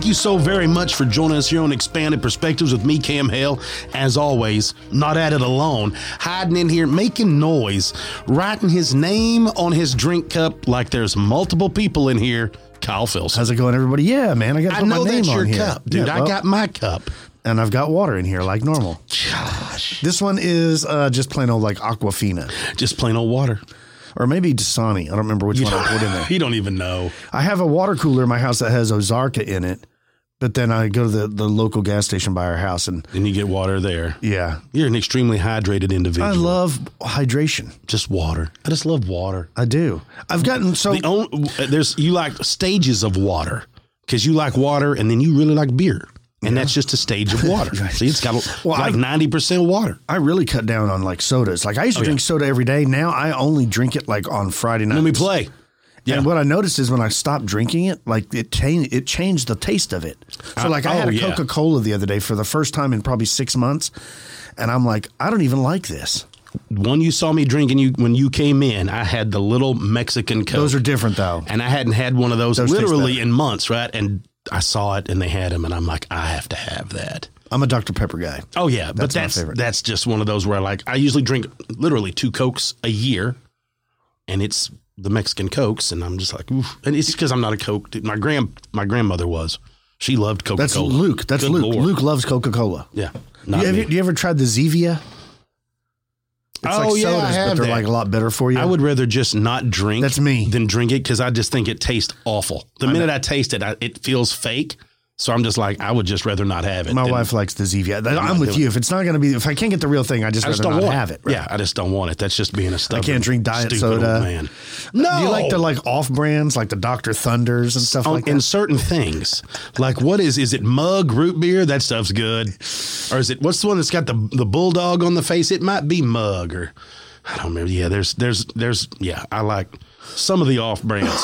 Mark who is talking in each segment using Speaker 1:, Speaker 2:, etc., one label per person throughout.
Speaker 1: you so very much for joining us here on Expanded Perspectives with me, Cam Hale. As always, not at it alone, hiding in here, making noise, writing his name on his drink cup like there's multiple people in here. Kyle Filson.
Speaker 2: How's it going, everybody? Yeah, man, I got to put my name on here. I know
Speaker 1: that's your cup, dude.
Speaker 2: Yeah,
Speaker 1: I got my cup.
Speaker 2: And I've got water in here like normal.
Speaker 1: Gosh.
Speaker 2: This one is just plain old like Aquafina.
Speaker 1: Just plain old water.
Speaker 2: Or maybe Dasani. I don't remember which one I put in there.
Speaker 1: You don't even know.
Speaker 2: I have a water cooler in my house that has Ozarka in it. But then I go to the local gas station by our house. And
Speaker 1: you get water there.
Speaker 2: Yeah.
Speaker 1: You're an extremely hydrated individual.
Speaker 2: I love hydration.
Speaker 1: Just water. I just love water.
Speaker 2: I do. I've gotten so...
Speaker 1: You like stages of water. Because you like water and then you really like beer. And that's just a stage of water. See, it's got like 90% water.
Speaker 2: I really cut down on like sodas. Like I used to drink soda every day. Now I only drink it like on Friday nights.
Speaker 1: When we play.
Speaker 2: Yeah. And what I noticed is when I stopped drinking it, like it changed the taste of it. So like I had a Coca-Cola the other day for the first time in probably 6 months. And I'm like, I don't even like this.
Speaker 1: One you saw me drinking when you came in, I had the little Mexican Coke.
Speaker 2: Those are different though.
Speaker 1: And I hadn't had one of those literally in months, right? And I saw it and they had them and I'm like, I have to have that.
Speaker 2: I'm a Dr. Pepper guy.
Speaker 1: Oh yeah. But that's just one of those where I usually drink literally 2 Cokes a year and it's the Mexican Cokes, and I'm just like, oof. And it's because I'm not a Coke dude. My grandmother was. She loved Coca-Cola.
Speaker 2: That's Luke. That's Luke. Lord. Luke loves Coca-Cola.
Speaker 1: Yeah.
Speaker 2: Do you ever tried the Zevia? It's like sodas,
Speaker 1: I have
Speaker 2: but they're like a lot better for you.
Speaker 1: I would rather just not drink than drink it because I just think it tastes awful. The minute I taste it, it feels fake. So I'm just like, I would just rather not have it.
Speaker 2: My wife likes the Zevia. I'm with you. If it's not going to be, if I can't get the real thing, I just rather not have it. Right?
Speaker 1: Yeah, I just don't want it. That's just being a stubborn,
Speaker 2: I can't drink diet soda.
Speaker 1: Man. No.
Speaker 2: Do you like the off brands, like the Dr. Thunders and stuff like that?
Speaker 1: In certain things. Like what is it Mug root beer? That stuff's good. Or is it, what's the one that's got the bulldog on the face? It might be Mug or, I don't remember. Yeah, there's I like some of the off brands.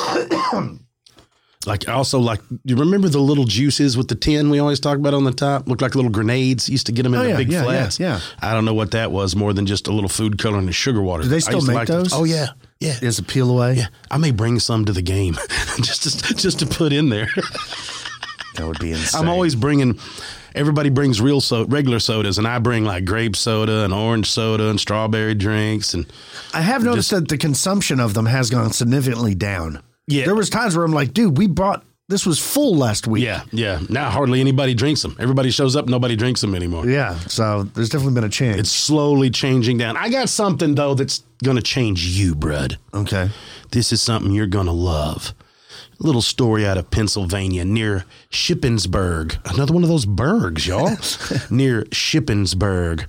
Speaker 1: You remember the little juices with the tin we always talk about on the top? Look like little grenades. Used to get them in the big flats.
Speaker 2: Yeah.
Speaker 1: I don't know what that was more than just a little food color and a sugar water.
Speaker 2: Do they still make those?
Speaker 1: Oh, yeah. Yeah.
Speaker 2: Is a peel away?
Speaker 1: Yeah. I may bring some to the game just to put in there.
Speaker 2: That would be insane.
Speaker 1: I'm always bringing... Everybody brings regular sodas, and I bring like grape soda and orange soda and strawberry drinks. And
Speaker 2: I have noticed that the consumption of them has gone significantly down. Yeah. There was times where I'm like, dude, this was full last week.
Speaker 1: Yeah. Now hardly anybody drinks them. Everybody shows up, nobody drinks them anymore.
Speaker 2: Yeah. So there's definitely been a change.
Speaker 1: It's slowly changing down. I got something, though, that's going to change you, Brud.
Speaker 2: Okay.
Speaker 1: This is something you're going to love. A little story out of Pennsylvania near Shippensburg. Another one of those burgs, y'all. Near Shippensburg.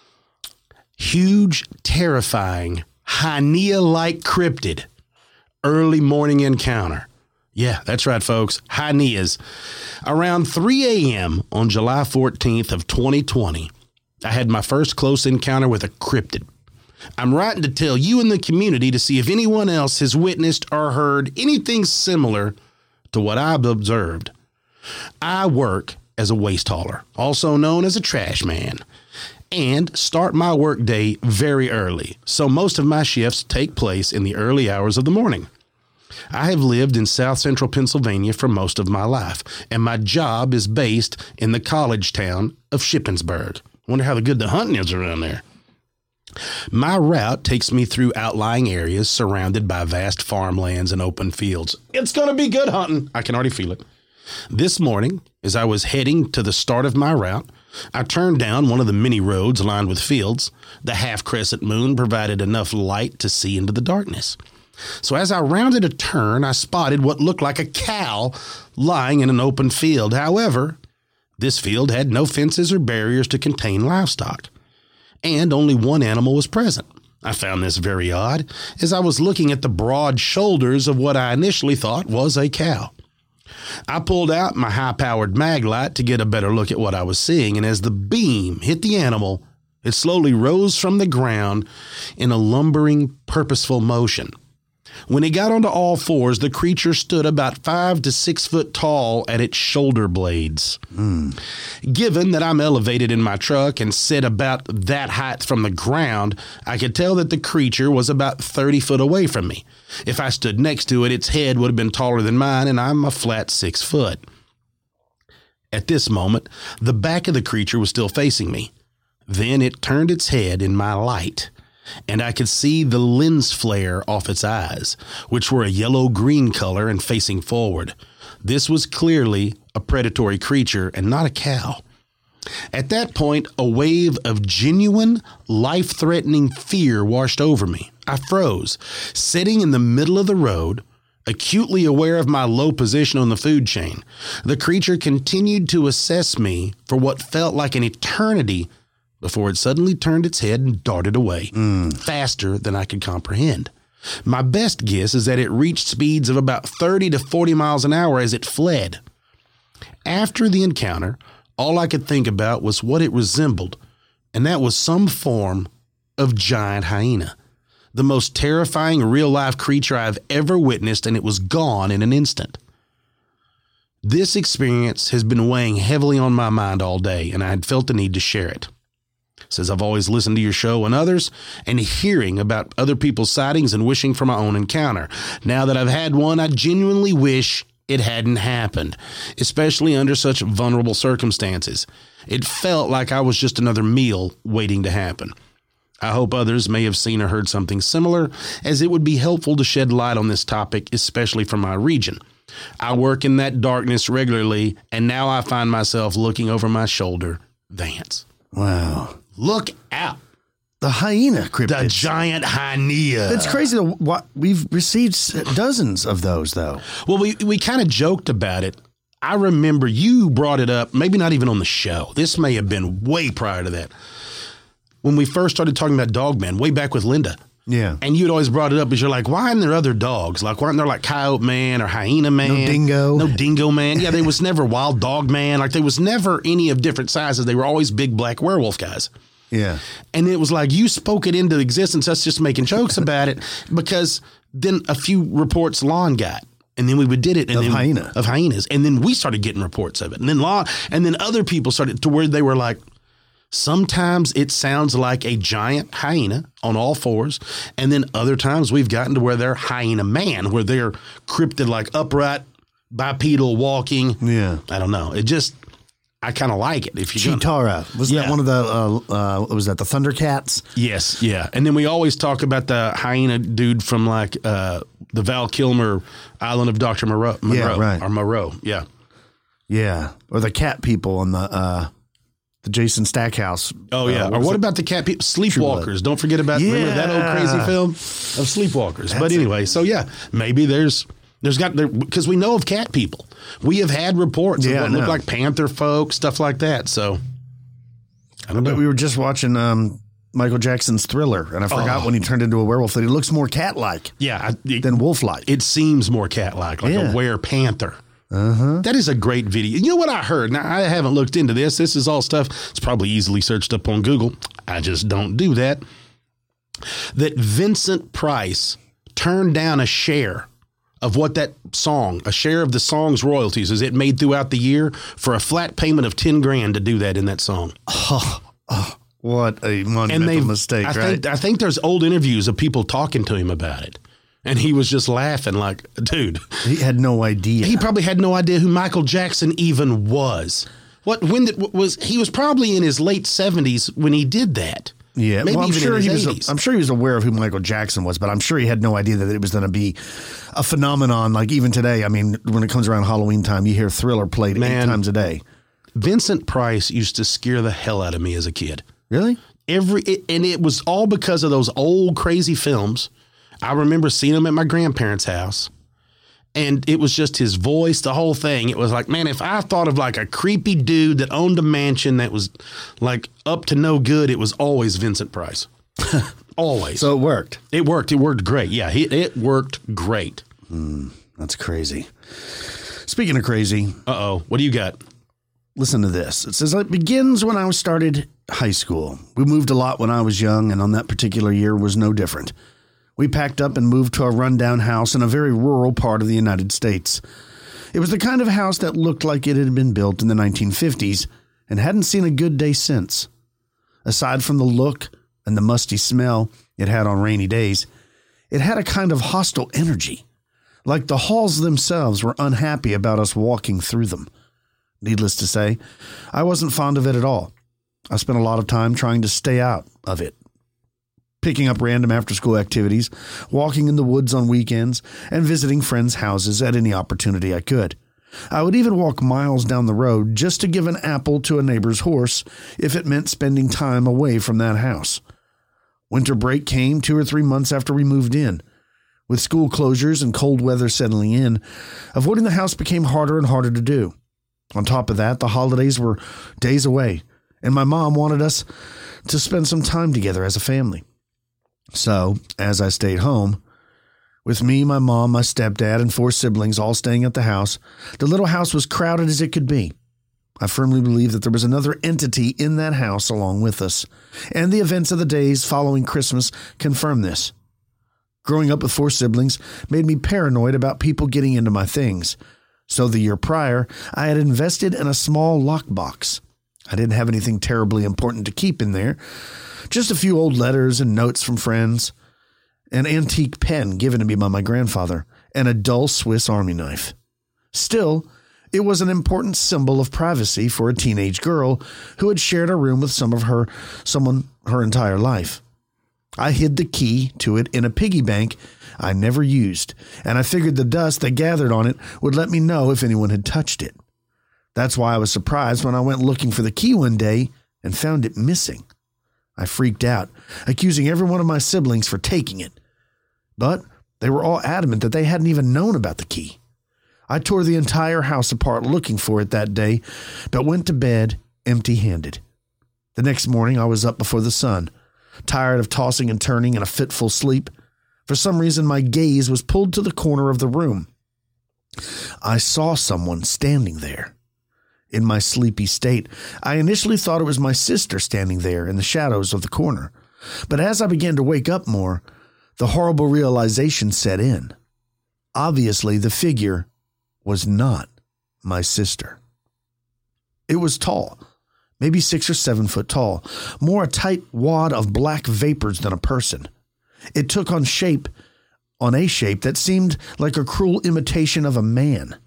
Speaker 1: Huge, terrifying, hyena-like cryptid. Early morning encounter. Yeah, that's right, folks. Hyenas. Around 3 a.m. on July 14th of 2020, I had my first close encounter with a cryptid. I'm writing to tell you in the community to see if anyone else has witnessed or heard anything similar to what I've observed. I work as a waste hauler, also known as a trash man, and start my work day very early, so most of my shifts take place in the early hours of the morning. I have lived in South Central Pennsylvania for most of my life, and my job is based in the college town of Shippensburg. Wonder how good the hunting is around there. My route takes me through outlying areas surrounded by vast farmlands and open fields. It's going to be good hunting. I can already feel it. This morning, as I was heading to the start of my route, I turned down one of the many roads lined with fields. The half-crescent moon provided enough light to see into the darkness. So as I rounded a turn, I spotted what looked like a cow lying in an open field. However, this field had no fences or barriers to contain livestock, and only one animal was present. I found this very odd as I was looking at the broad shoulders of what I initially thought was a cow. I pulled out my high-powered mag light to get a better look at what I was seeing, and as the beam hit the animal, it slowly rose from the ground in a lumbering, purposeful motion. When he got onto all fours, the creature stood about 5 to 6 foot tall at its shoulder blades. Given that I'm elevated in my truck and sit about that height from the ground, I could tell that the creature was about 30 foot away from me. If I stood next to it, its head would have been taller than mine, and I'm a flat 6 foot. At this moment, the back of the creature was still facing me. Then it turned its head in my light, and I could see the lens flare off its eyes, which were a yellow-green color and facing forward. This was clearly a predatory creature and not a cow. At that point, a wave of genuine, life-threatening fear washed over me. I froze, sitting in the middle of the road, acutely aware of my low position on the food chain. The creature continued to assess me for what felt like an eternity before it suddenly turned its head and darted away, faster than I could comprehend. My best guess is that it reached speeds of about 30 to 40 miles an hour as it fled. After the encounter, all I could think about was what it resembled, and that was some form of giant hyena. The most terrifying real-life creature I've ever witnessed, and it was gone in an instant. This experience has been weighing heavily on my mind all day, and I had felt the need to share it. Says I've always listened to your show and others, and hearing about other people's sightings and wishing for my own encounter. Now that I've had one, I genuinely wish it hadn't happened, especially under such vulnerable circumstances. It felt like I was just another meal waiting to happen. I hope others may have seen or heard something similar, as it would be helpful to shed light on this topic, especially from my region. I work in that darkness regularly, and now I find myself looking over my shoulder. Vance.
Speaker 2: Wow.
Speaker 1: Look out.
Speaker 2: The hyena cryptids.
Speaker 1: The giant hyena.
Speaker 2: It's crazy. We've received dozens of those, though.
Speaker 1: Well, we kind of joked about it. I remember you brought it up, maybe not even on the show. This may have been way prior to that. When we first started talking about Dogman, way back with Linda.
Speaker 2: Yeah.
Speaker 1: And you'd always brought it up because you're like, why aren't there other dogs? Like, why aren't there like Coyote Man or Hyena Man?
Speaker 2: No Dingo.
Speaker 1: No Dingo Man. Yeah, there was never Wild Dog Man. Like, there was never any of different sizes. They were always big black werewolf guys.
Speaker 2: Yeah.
Speaker 1: And it was like you spoke it into existence, us just making jokes about it, because then a few reports Lon got. And then we did it. And
Speaker 2: of
Speaker 1: hyenas. And then we started getting reports of it. And then other people started to where they were like, sometimes it sounds like a giant hyena on all fours. And then other times we've gotten to where they're hyena man, where they're cryptid, like upright, bipedal walking.
Speaker 2: Yeah.
Speaker 1: I don't know. I kind of like it. If you
Speaker 2: Chitara. Was that one of the, was that the Thundercats?
Speaker 1: Yes. Yeah. And then we always talk about the hyena dude from like the Val Kilmer Island of Dr. Moreau.
Speaker 2: Yeah, right.
Speaker 1: Or Moreau. Yeah.
Speaker 2: Yeah. Or the cat people on the Jason Stackhouse.
Speaker 1: Oh, yeah. Or what about the cat people? Sleepwalkers. Don't forget about remember that old crazy film of Sleepwalkers. But anyway, so yeah, maybe there's because we know of cat people. We have had reports of what look like panther folk, stuff like that. So I don't know.
Speaker 2: We were just watching Michael Jackson's Thriller, and I forgot when he turned into a werewolf that he looks more cat-like than wolf-like.
Speaker 1: It seems more cat-like, like a were-panther.
Speaker 2: Uh-huh.
Speaker 1: That is a great video. You know what I heard? Now, I haven't looked into this. This is all stuff. It's probably easily searched up on Google. I just don't do that. That Vincent Price turned down a share of what that song, a share of the song's royalties as it made throughout the year for a flat payment of $10,000 to do that in that song.
Speaker 2: What a monumental mistake, right?
Speaker 1: I think there's old interviews of people talking to him about it. And he was just laughing like, dude.
Speaker 2: He had no idea.
Speaker 1: He probably had no idea who Michael Jackson even was. He was probably in his late 70s when he did that.
Speaker 2: Yeah,
Speaker 1: maybe
Speaker 2: I'm
Speaker 1: even
Speaker 2: sure
Speaker 1: in his 80s.
Speaker 2: I'm sure he was aware of who Michael Jackson was, but I'm sure he had no idea that it was going to be a phenomenon. Like even today, I mean, when it comes around Halloween time, you hear Thriller played 8 times a day.
Speaker 1: Vincent Price used to scare the hell out of me as a kid.
Speaker 2: Really?
Speaker 1: And it was all because of those old crazy films. I remember seeing him at my grandparents' house, and it was just his voice, the whole thing. It was like, man, if I thought of like a creepy dude that owned a mansion that was like up to no good, it was always Vincent Price. Always.
Speaker 2: So it worked.
Speaker 1: It worked. It worked great. Yeah, it worked great.
Speaker 2: That's crazy. Speaking of crazy.
Speaker 1: Uh-oh. What do you got?
Speaker 2: Listen to this. It says, it begins when I started high school. We moved a lot when I was young, and on that particular year was no different. We packed up and moved to a rundown house in a very rural part of the United States. It was the kind of house that looked like it had been built in the 1950s and hadn't seen a good day since. Aside from the look and the musty smell it had on rainy days, it had a kind of hostile energy, like the halls themselves were unhappy about us walking through them. Needless to say, I wasn't fond of it at all. I spent a lot of time trying to stay out of it, picking up random after-school activities, walking in the woods on weekends, and visiting friends' houses at any opportunity I could. I would even walk miles down the road just to give an apple to a neighbor's horse if it meant spending time away from that house. Winter break came 2 or 3 months after we moved in. With school closures and cold weather settling in, avoiding the house became harder and harder to do. On top of that, the holidays were days away, and my mom wanted us to spend some time together as a family. So, as I stayed home, with me, my mom, my stepdad, and 4 siblings all staying at the house, the little house was crowded as it could be. I firmly believe that there was another entity in that house along with us, and the events of the days following Christmas confirm this. Growing up with 4 siblings made me paranoid about people getting into my things, so the year prior, I had invested in a small lockbox. I didn't have anything terribly important to keep in there, just a few old letters and notes from friends, an antique pen given to me by my grandfather, and a dull Swiss Army knife. Still, it was an important symbol of privacy for a teenage girl who had shared a room with someone her entire life. I hid the key to it in a piggy bank I never used, and I figured the dust that gathered on it would let me know if anyone had touched it. That's why I was surprised when I went looking for the key one day and found it missing. I freaked out, accusing every one of my siblings for taking it. But they were all adamant that they hadn't even known about the key. I tore the entire house apart looking for it that day, but went to bed empty-handed. The next morning, I was up before the sun, tired of tossing and turning in a fitful sleep. For some reason, my gaze was pulled to the corner of the room. I saw someone standing there. In my sleepy state, I initially thought it was my sister standing there in the shadows of the corner. But as I began to wake up more, the horrible realization set in. Obviously, the figure was not my sister. It was tall, maybe 6 or 7 foot tall, more a tight wad of black vapors than a person. It took on a shape that seemed like a cruel imitation of a man.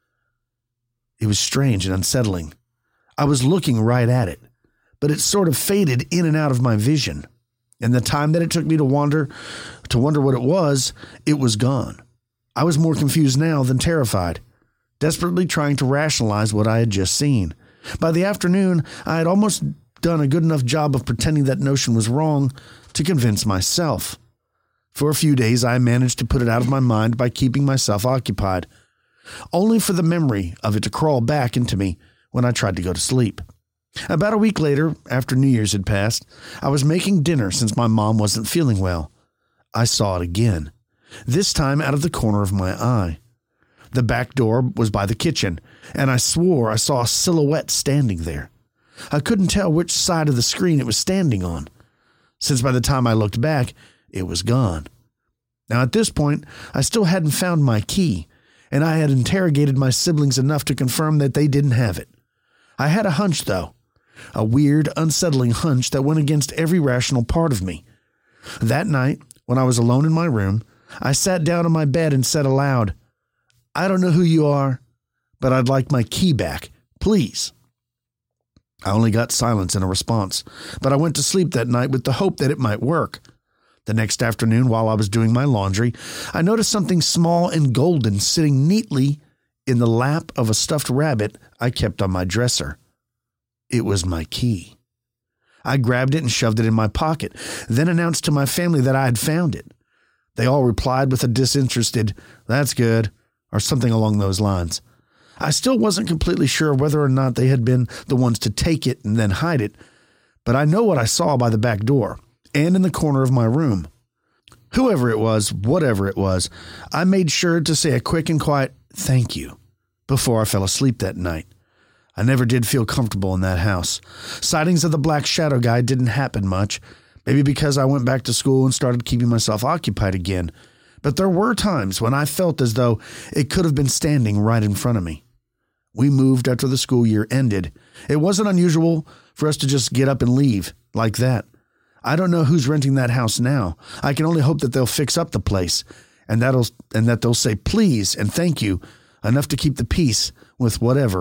Speaker 2: It was strange and unsettling. I was looking right at it, but it sort of faded in and out of my vision. And the time that it took me to wonder what it was gone. I was more confused now than terrified, desperately trying to rationalize what I had just seen. By the afternoon, I had almost done a good enough job of pretending that notion was wrong to convince myself. For a few days, I managed to put it out of my mind by keeping myself occupied, only for the memory of it to crawl back into me when I tried to go to sleep. About a week later, after New Year's had passed, I was making dinner since my mom wasn't feeling well. I saw it again, this time out of the corner of my eye. The back door was by the kitchen, and I swore I saw a silhouette standing there. I couldn't tell which side of the screen it was standing on, since by the time I looked back, it was gone. Now at this point, I still hadn't found my key, and I had interrogated my siblings enough to confirm that they didn't have it. I had a hunch, though, a weird, unsettling hunch that went against every rational part of me. That night, when I was alone in my room, I sat down on my bed and said aloud, "I don't know who you are, but I'd like my key back, please." I only got silence in a response, but I went to sleep that night with the hope that it might work. The next afternoon, while I was doing my laundry, I noticed something small and golden sitting neatly in the lap of a stuffed rabbit I kept on my dresser. It was my key. I grabbed it and shoved it in my pocket, then announced to my family that I had found it. They all replied with a disinterested, "That's good," or something along those lines. I still wasn't completely sure whether or not they had been the ones to take it and then hide it, but I know what I saw by the back door and in the corner of my room. Whoever it was, whatever it was, I made sure to say a quick and quiet thank you before I fell asleep that night. I never did feel comfortable in that house. Sightings of the black shadow guy didn't happen much, maybe because I went back to school and started keeping myself occupied again. But there were times when I felt as though it could have been standing right in front of me. We moved after the school year ended. It wasn't unusual for us to just get up and leave like that. I don't know who's renting that house now. I can only hope that they'll fix up the place and that they'll say please and thank you enough to keep the peace with whatever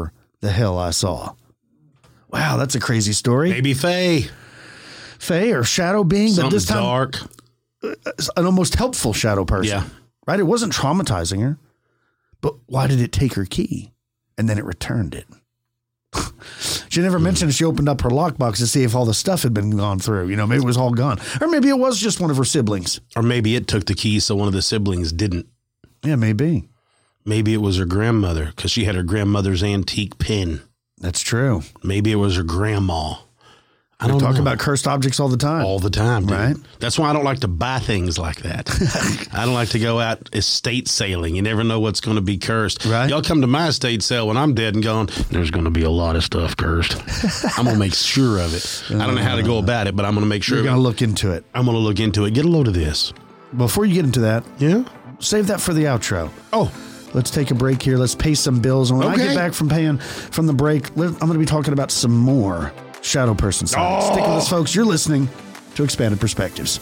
Speaker 2: the hell I saw. Wow, that's a crazy story.
Speaker 1: Maybe Faye.
Speaker 2: Faye or shadow being,
Speaker 1: Something
Speaker 2: but this time
Speaker 1: dark.
Speaker 2: an almost helpful shadow person.
Speaker 1: Yeah.
Speaker 2: Right? It wasn't traumatizing her. But why did it take her key? And then it returned it. She never mentioned she opened up her lockbox to see if all the stuff had been gone through. You know, maybe it was all gone. Or maybe it was just one of her siblings.
Speaker 1: Or maybe it took the key so one of the siblings didn't.
Speaker 2: Yeah, maybe.
Speaker 1: Maybe it was her grandmother because she had her grandmother's antique pin.
Speaker 2: That's true.
Speaker 1: Maybe it was her grandma. I
Speaker 2: We
Speaker 1: don't
Speaker 2: talk
Speaker 1: know.
Speaker 2: about cursed objects all the time.
Speaker 1: All the time, dude.
Speaker 2: Right.
Speaker 1: That's why I don't like to buy things like that. I don't like to go out estate sailing. You never know what's going to be cursed.
Speaker 2: Right.
Speaker 1: Y'all come to my estate sale when I'm dead and gone, there's going to be a lot of stuff cursed. I'm going to make sure of it. I don't know how to go about it, but I'm going to make sure.
Speaker 2: You're going to look into it.
Speaker 1: I'm going to look into it. Get a load of this.
Speaker 2: Before you get into that,
Speaker 1: Yeah.
Speaker 2: save that for the outro.
Speaker 1: Oh,
Speaker 2: Let's take a break here. Let's pay some bills. And when I
Speaker 1: Okay.
Speaker 2: get back from the break, I'm going to be talking about some more shadow person sightings. Stick with us, folks. You're listening to Expanded Perspectives.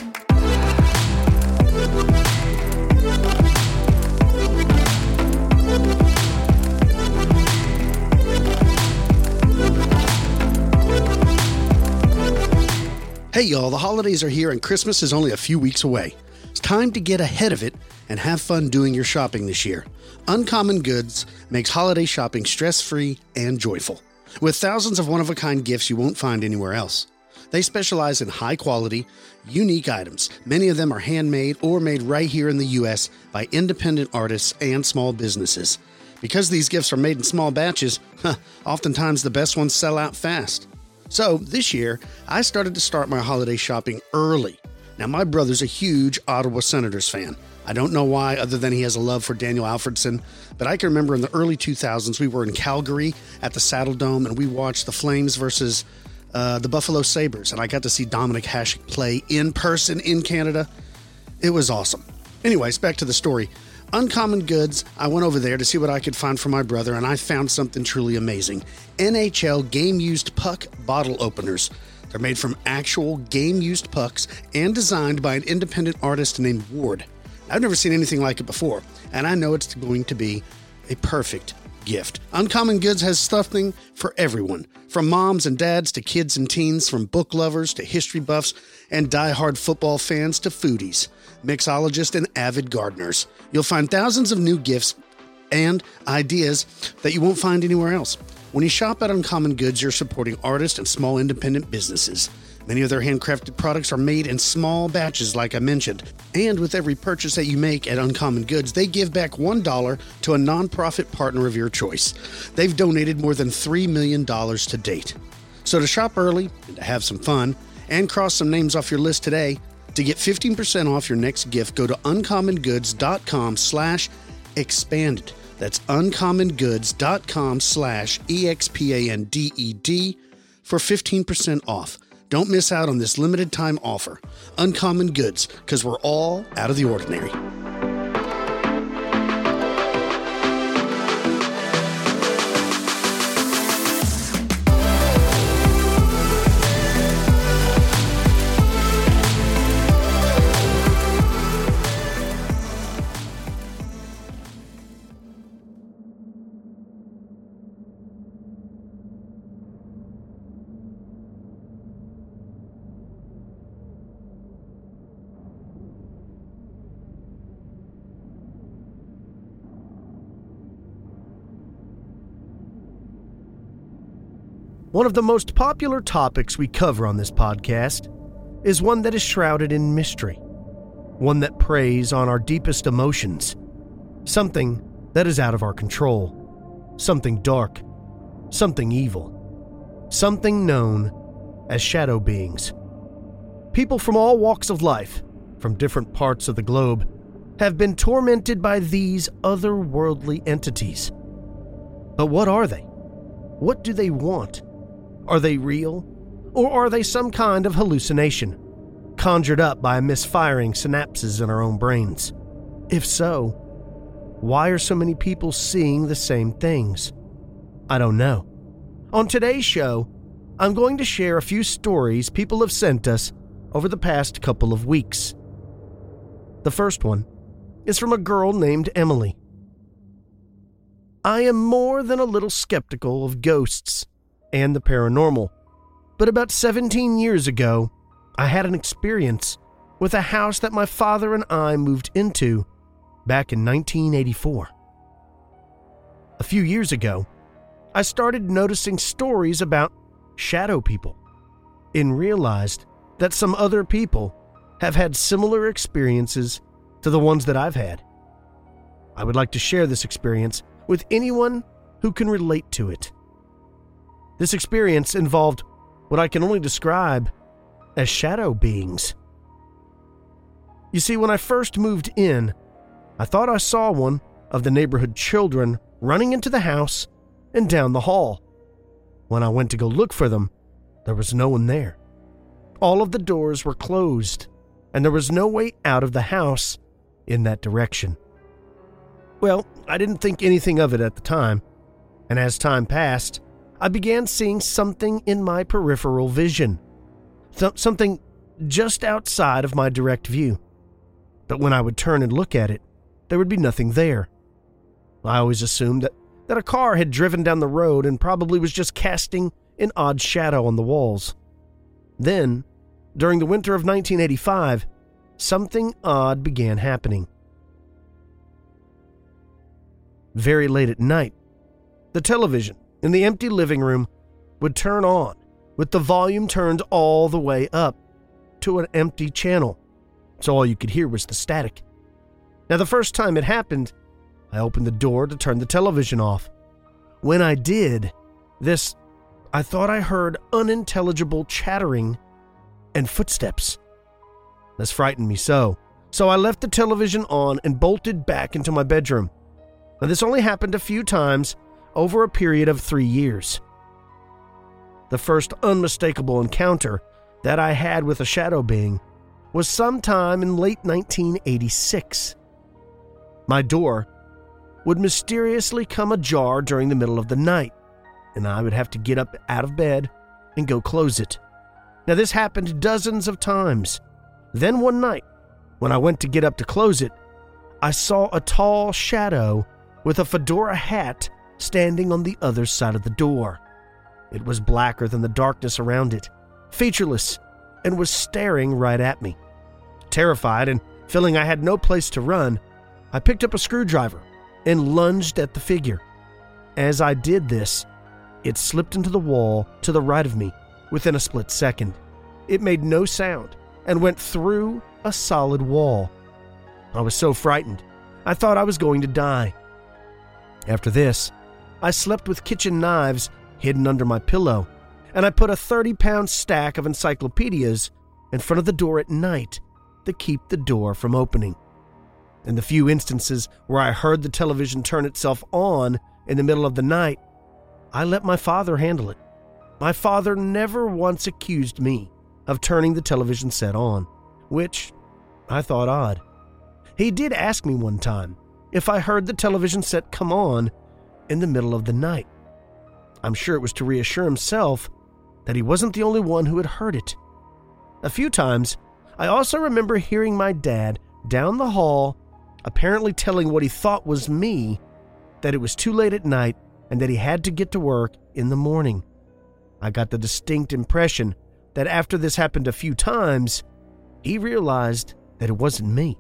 Speaker 3: Hey y'all, the holidays are here and Christmas is only a few weeks away. It's time to get ahead of it and have fun doing your shopping this year. Uncommon Goods makes holiday shopping stress-free and joyful, with thousands of one-of-a-kind gifts you won't find anywhere else. They specialize in high-quality, unique items. Many of them are handmade or made right here in the U.S. by independent artists and small businesses. Because these gifts are made in small batches, oftentimes the best ones sell out fast. So this year, I started to start my holiday shopping early. Now, my brother's a huge Ottawa Senators fan. I don't know why, other than he has a love for Daniel Alfredson, but I can remember in the early 2000s, we were in Calgary at the Saddle Dome, and we watched the Flames versus the Buffalo Sabres, and I got to see Dominic Hasek play in person in Canada. It was awesome. Anyways, back to the story. Uncommon Goods, I went over there to see what I could find for my brother, and I found something truly amazing. NHL game-used puck bottle openers. They're made from actual game-used pucks and designed by an independent artist named Ward. I've never seen anything like it before, and I know it's going to be a perfect gift. Uncommon Goods has something for everyone, from moms and dads to kids and teens, from book lovers to history buffs and die-hard football fans to foodies, mixologists and avid gardeners. You'll find thousands of new gifts and ideas that you won't find anywhere else. When you shop at Uncommon Goods, you're supporting artists and small independent businesses. Many of their handcrafted products are made in small batches, like I mentioned. And with every purchase that you make at Uncommon Goods, they give back $1 to a nonprofit partner of your choice. They've donated more than $3 million to date. So to shop early and to have some fun and cross some names off your list today, to get 15% off your next gift, go to uncommongoods.com/expanded. That's uncommongoods.com/expanded for 15% off. Don't miss out on this limited time offer. Uncommon Goods, because we're all out of the ordinary.
Speaker 4: One of the most popular topics we cover on this podcast is one that is shrouded in mystery, one that preys on our deepest emotions, something that is out of our control, something dark, something evil, something known as shadow beings. People from all walks of life, from different parts of the globe, have been tormented by these otherworldly entities. But what are they? What do they want? Are they real? Or are they some kind of hallucination, conjured up by misfiring synapses in our own brains? If so, why are so many people seeing the same things? I don't know. On today's show, I'm going to share a few stories people have sent us over the past couple of weeks. The first one is from a girl named Emily. I am more than a little skeptical of ghosts and the paranormal, but about 17 years ago, I had an experience with a house that my father and I moved into back in 1984. A few years ago, I started noticing stories about shadow people and realized that some other people have had similar experiences to the ones that I've had. I would like to share this experience with anyone who can relate to it. This experience involved what I can only describe as shadow beings. You see, when I first moved in, I thought I saw one of the neighborhood children running into the house and down the hall. When I went to go look for them, there was no one there. All of the doors were closed, and there was no way out of the house in that direction. Well, I didn't think anything of it at the time, and as time passed, I began seeing something in my peripheral vision. Something just outside of my direct view. But when I would turn and look at it, there would be nothing there. I always assumed that a car had driven down the road and probably was just casting an odd shadow on the walls. Then, during the winter of 1985, something odd began happening. Very late at night, the television in the empty living room would turn on with the volume turned all the way up to an empty channel, so all you could hear was the static. Now, the first time it happened, I opened the door to turn the television off. When I did this, I thought I heard unintelligible chattering and footsteps. This frightened me so I left the television on and bolted back into my bedroom. Now, this only happened a few times over a period of 3 years. The first unmistakable encounter that I had with a shadow being was sometime in late 1986. My door would mysteriously come ajar during the middle of the night, and I would have to get up out of bed and go close it. Now, this happened dozens of times. Then one night, when I went to get up to close it, I saw a tall shadow with a fedora hat standing on the other side of the door. It was blacker than the darkness around it, featureless, and was staring right at me. Terrified and feeling I had no place to run, I picked up a screwdriver and lunged at the figure. As I did this, it slipped into the wall to the right of me within a split second. It made no sound and went through a solid wall. I was so frightened, I thought I was going to die. After this, I slept with kitchen knives hidden under my pillow, and I put a 30-pound stack of encyclopedias in front of the door at night to keep the door from opening. In the few instances where I heard the television turn itself on in the middle of the night, I let my father handle it. My father never once accused me of turning the television set on, which I thought odd. He did ask me one time if I heard the television set come on in the middle of the night. I'm sure it was to reassure himself that he wasn't the only one who had heard it. A few times, I also remember hearing my dad down the hall apparently telling what he thought was me that it was too late at night and that he had to get to work in the morning. I got the distinct impression that after this happened a few times, he realized that it wasn't me.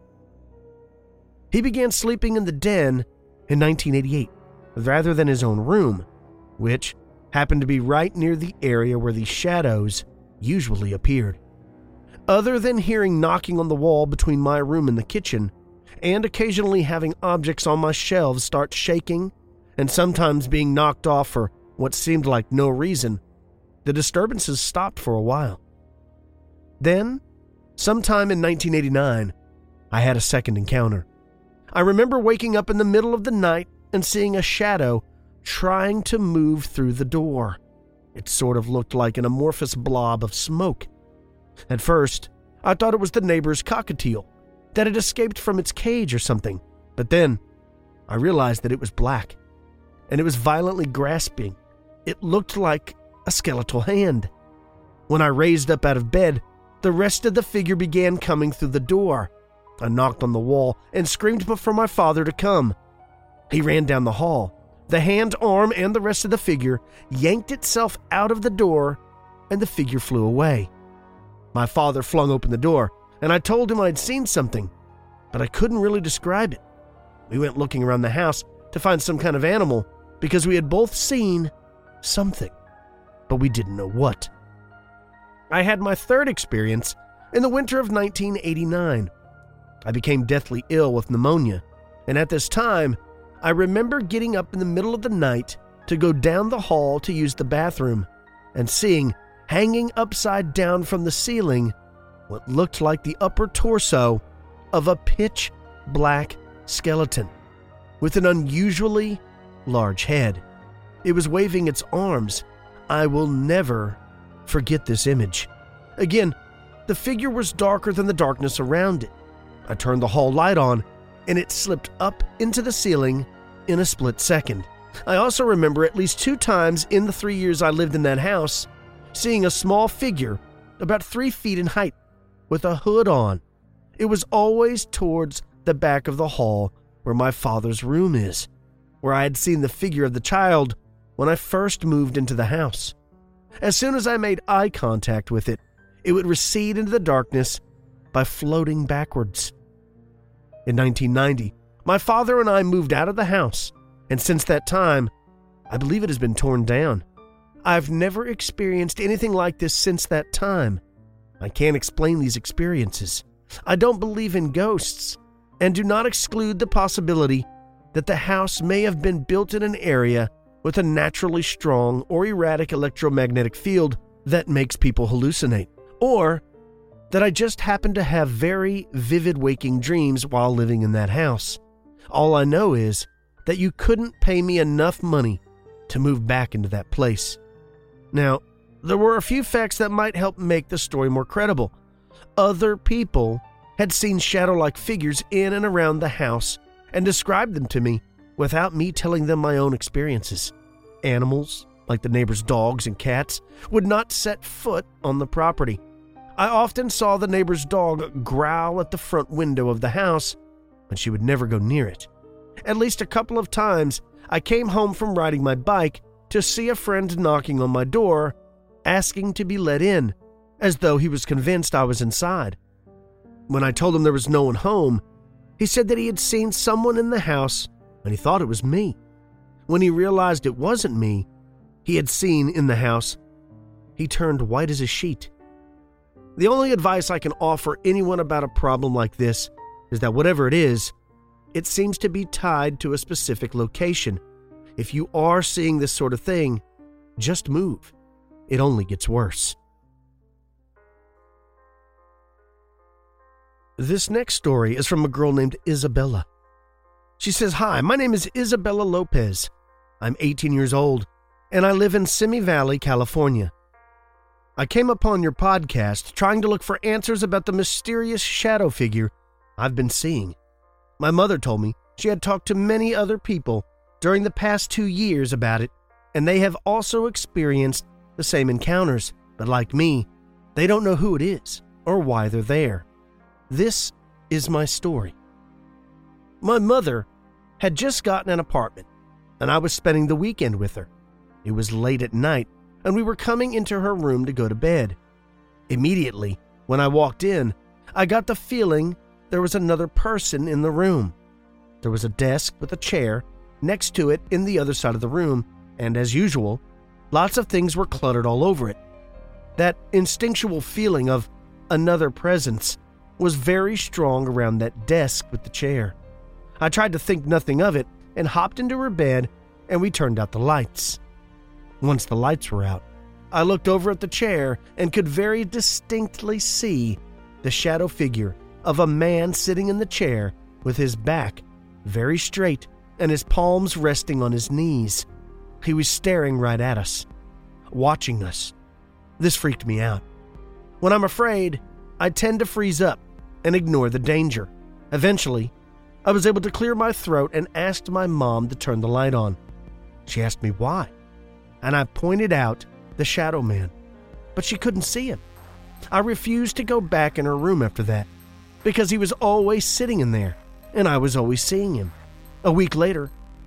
Speaker 4: He began sleeping in the den in 1988 rather than his own room, which happened to be right near the area where these shadows usually appeared. Other than hearing knocking on the wall between my room and the kitchen, and occasionally having objects on my shelves start shaking, and sometimes being knocked off for what seemed like no reason, the disturbances stopped for a while. Then, sometime in 1989, I had a second encounter. I remember waking up in the middle of the night and seeing a shadow trying to move through the door. It sort of looked like an amorphous blob of smoke. At first, I thought it was the neighbor's cockatiel, that had escaped from its cage or something. But then, I realized that it was black, and it was violently grasping. It looked like a skeletal hand. When I raised up out of bed, the rest of the figure began coming through the door. I knocked on the wall and screamed for my father to come. He ran down the hall, The hand, arm, and the rest of the figure yanked itself out of the door, and the figure flew away. My father flung open the door, and I told him I'd seen something, but I couldn't really describe it. We went looking around the house to find some kind of animal because we had both seen something, but we didn't know what. I had my third experience in the winter of 1989. I became deathly ill with pneumonia, and at this time, I remember getting up in the middle of the night to go down the hall to use the bathroom and seeing, hanging upside down from the ceiling, what looked like the upper torso of a pitch-black skeleton with an unusually large head. It was waving its arms. I will never forget this image. Again, the figure was darker than the darkness around it. I turned the hall light on, and it slipped up into the ceiling in a split second. I also remember at least 2 times in the 3 years I lived in that house, seeing a small figure about 3 feet in height with a hood on. It was always towards the back of the hall where my father's room is, where I had seen the figure of the child when I first moved into the house. As soon as I made eye contact with it, it would recede into the darkness by floating backwards. In 1990, my father and I moved out of the house, and since that time, I believe it has been torn down. I've never experienced anything like this since that time. I can't explain these experiences. I don't believe in ghosts, and do not exclude the possibility that the house may have been built in an area with a naturally strong or erratic electromagnetic field that makes people hallucinate, or that I just happened to have very vivid waking dreams while living in that house. All I know is that you couldn't pay me enough money to move back into that place. Now, there were a few facts that might help make the story more credible. Other people had seen shadow-like figures in and around the house and described them to me without me telling them my own experiences. Animals, like the neighbors' dogs and cats, would not set foot on the property. I often saw the neighbor's dog growl at the front window of the house, but she would never go near it. At least a couple of times, I came home from riding my bike to see a friend knocking on my door, asking to be let in, as though he was convinced I was inside. When I told him there was no one home, he said that he had seen someone in the house and he thought it was me. When he realized it wasn't me he had seen in the house, he turned white as a sheet. The only advice I can offer anyone about a problem like this is that whatever it is, it seems to be tied to a specific location. If you are seeing this sort of thing, just move. It only gets worse. This next story is from a girl named Isabella. She says, "Hi, my name is Isabella Lopez. I'm 18 years old, and I live in Simi Valley, California. I came upon your podcast trying to look for answers about the mysterious shadow figure I've been seeing. My mother told me she had talked to many other people during the past 2 years about it, and they have also experienced the same encounters, but like me, they don't know who it is or why they're there. This is my story. My mother had just gotten an apartment, and I was spending the weekend with her. It was late at night, and we were coming into her room to go to bed. Immediately, when I walked in, I got the feeling there was another person in the room. There was a desk with a chair next to it in the other side of the room, and as usual, lots of things were cluttered all over it. That instinctual feeling of another presence was very strong around that desk with the chair. I tried to think nothing of it and hopped into her bed, and we turned out the lights. Once the lights were out, I looked over at the chair and could very distinctly see the shadow figure of a man sitting in the chair with his back very straight and his palms resting on his knees. He was staring right at us, watching us. This freaked me out. When I'm afraid, I tend to freeze up and ignore the danger. Eventually, I was able to clear my throat and asked my mom to turn the light on. She asked me why, and I pointed out the shadow man, but she couldn't see him. I refused to go back in her room after that, because he was always sitting in there, and I was always seeing him. A week later,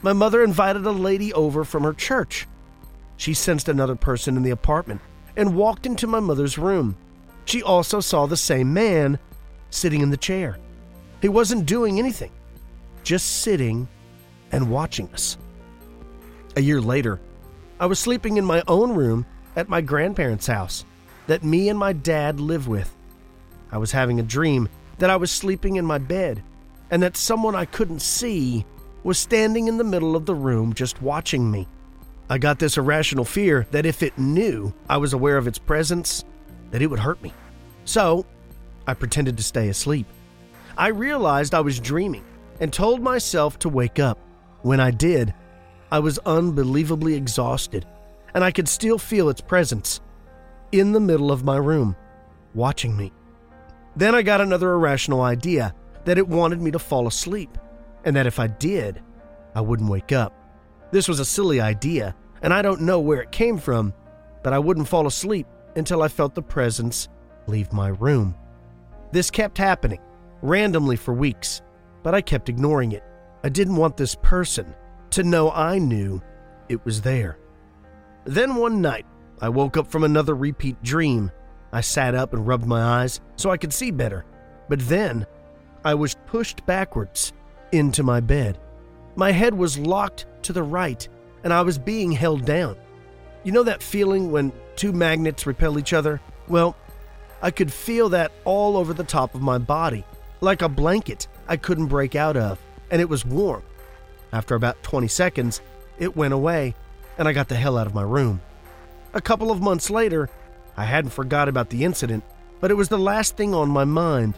Speaker 4: My mother invited a lady over from her church. She sensed another person in the apartment and walked into my mother's room. She also saw the same man sitting in the chair. He wasn't doing anything, just sitting and watching us. A year later, I was sleeping in my own room at my grandparents' house that me and my dad live with. I was having a dream that I was sleeping in my bed and that someone I couldn't see was standing in the middle of the room just watching me. I got this irrational fear that if it knew I was aware of its presence, that it would hurt me. So, I pretended to stay asleep. I realized I was dreaming and told myself to wake up. When I did, I was unbelievably exhausted, and I could still feel its presence in the middle of my room, watching me. Then I got another irrational idea that it wanted me to fall asleep, and that if I did, I wouldn't wake up. This was a silly idea, and I don't know where it came from, but I wouldn't fall asleep until I felt the presence leave my room. This kept happening, randomly for weeks, but I kept ignoring it. I didn't want this person to know I knew it was there. Then one night, I woke up from another repeat dream. I sat up and rubbed my eyes so I could see better, but then I was pushed backwards into my bed. My head was locked to the right, and I was being held down. You know that feeling when two magnets repel each other? Well, I could feel that all over the top of my body, like a blanket I couldn't break out of, and it was warm. After about 20 seconds, it went away, and I got the hell out of my room. A couple of months later, I hadn't forgot about the incident, but it was the last thing on my mind.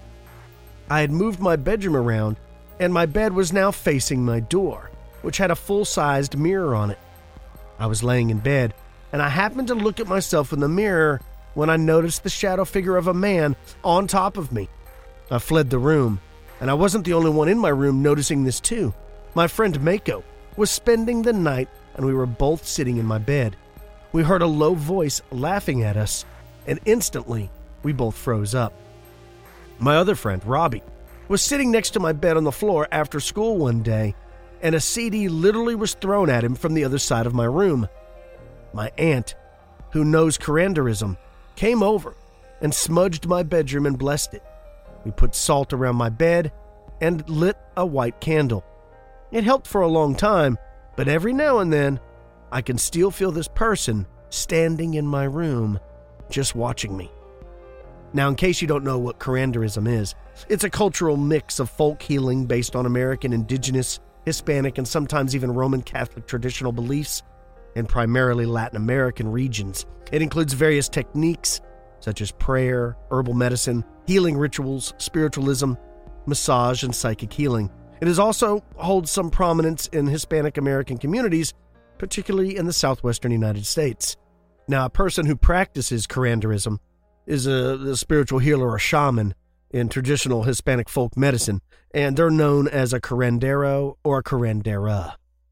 Speaker 4: I had moved my bedroom around, and my bed was now facing my door, which had a full-sized mirror on it. I was laying in bed, and I happened to look at myself in the mirror when I noticed the shadow figure of a man on top of me. I fled the room, and I wasn't the only one in my room noticing this too. My friend Mako was spending the night, and we were both sitting in my bed. We heard a low voice laughing at us, and instantly we both froze up. My other friend, Robbie, was sitting next to my bed on the floor after school one day, and a CD literally was thrown at him from the other side of my room. My aunt, who knows Curanderism, came over and smudged my bedroom and blessed it. We put salt around my bed and lit a white candle. It helped for a long time, but every now and then, I can still feel this person standing in my room, just watching me. Now, in case you don't know what Curanderism is, it's a cultural mix of folk healing based on American, Indigenous, Hispanic, and sometimes even Roman Catholic traditional beliefs in primarily Latin American regions. It includes various techniques such as prayer, herbal medicine, healing rituals, spiritualism, massage, and psychic healing. It also holds some prominence in Hispanic American communities, particularly in the southwestern United States. Now, a person who practices Curanderism is a spiritual healer or shaman in traditional Hispanic folk medicine, and they're known as a curandero or a curandera.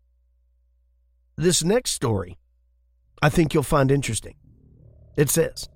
Speaker 4: This next story, I think you'll find interesting. It says,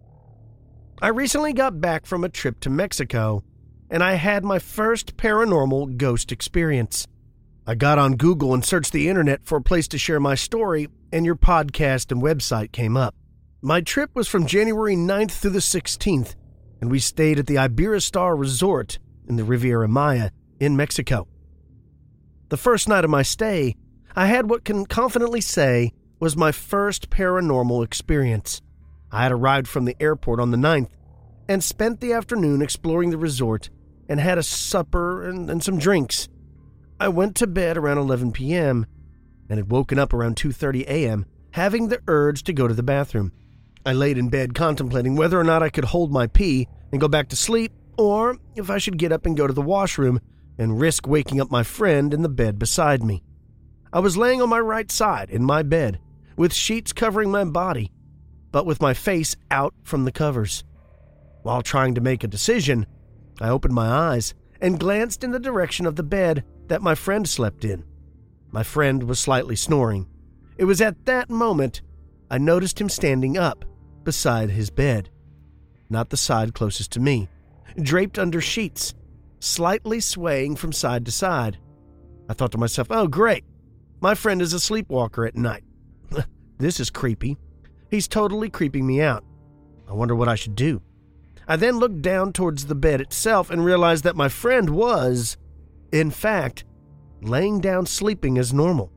Speaker 4: I recently got back from a trip to Mexico, and I had my first paranormal ghost experience. I got on Google and searched the internet for a place to share my story, and your podcast and website came up. My trip was from January 9th through the 16th, and we stayed at the Iberostar Resort in the Riviera Maya in Mexico. The first night of my stay, I had what can confidently say was my first paranormal experience. I had arrived from the airport on the 9th and spent the afternoon exploring the resort and had a supper and some drinks. I went to bed around 11 p.m. and had woken up around 2:30 a.m., having the urge to go to the bathroom. I laid in bed contemplating whether or not I could hold my pee and go back to sleep, or if I should get up and go to the washroom and risk waking up my friend in the bed beside me. I was laying on my right side in my bed, with sheets covering my body, but with my face out from the covers. While trying to make a decision, I opened my eyes and glanced in the direction of the bed that my friend slept in. My friend was slightly snoring. It was at that moment I noticed him standing up beside his bed, not the side closest to me, draped under sheets, slightly swaying from side to side. I thought to myself, oh great, my friend is a sleepwalker at night. This is creepy. He's totally creeping me out. I wonder what I should do. I then looked down towards the bed itself and realized that my friend was, in fact, laying down sleeping as normal.